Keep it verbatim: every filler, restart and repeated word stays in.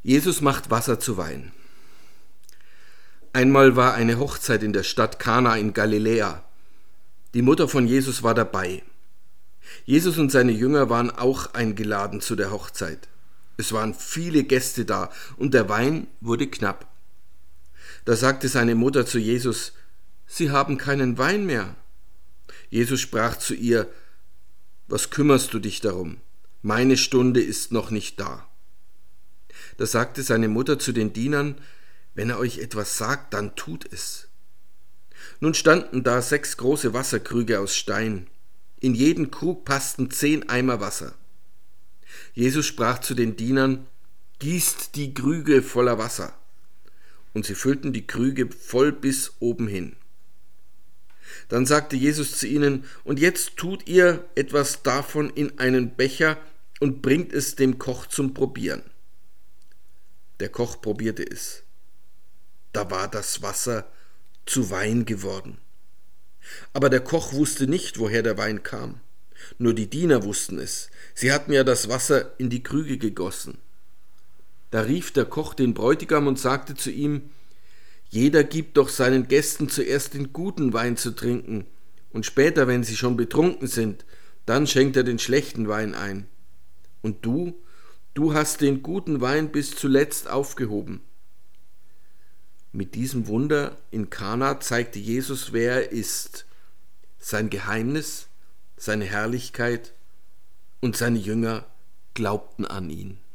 Jesus macht Wasser zu Wein. Einmal war eine Hochzeit in der Stadt Kana in Galiläa. Die Mutter von Jesus war dabei. Jesus und seine Jünger waren auch eingeladen zu der Hochzeit. Es waren viele Gäste da und der Wein wurde knapp. Da sagte seine Mutter zu Jesus: Sie haben keinen Wein mehr. Jesus sprach zu ihr: Was kümmerst du dich darum? Meine Stunde ist noch nicht da. Da sagte seine Mutter zu den Dienern: Wenn er euch etwas sagt, dann tut es. Nun standen da sechs große Wasserkrüge aus Stein. In jeden Krug passten zehn Eimer Wasser. Jesus sprach zu den Dienern: Gießt die Krüge voller Wasser. Und sie füllten die Krüge voll bis oben hin. Dann sagte Jesus zu ihnen: Und jetzt tut ihr etwas davon in einen Becher und bringt es dem Koch zum Probieren. Der Koch probierte es. Da war das Wasser zu Wein geworden. Aber der Koch wusste nicht, woher der Wein kam. Nur die Diener wussten es. Sie hatten ja das Wasser in die Krüge gegossen. Da rief der Koch den Bräutigam und sagte zu ihm: Jeder gibt doch seinen Gästen zuerst den guten Wein zu trinken, und später, wenn sie schon betrunken sind, dann schenkt er den schlechten Wein ein. Und du, du hast den guten Wein bis zuletzt aufgehoben. Mit diesem Wunder in Kana zeigte Jesus, wer er ist, sein Geheimnis, seine Herrlichkeit, und seine Jünger glaubten an ihn.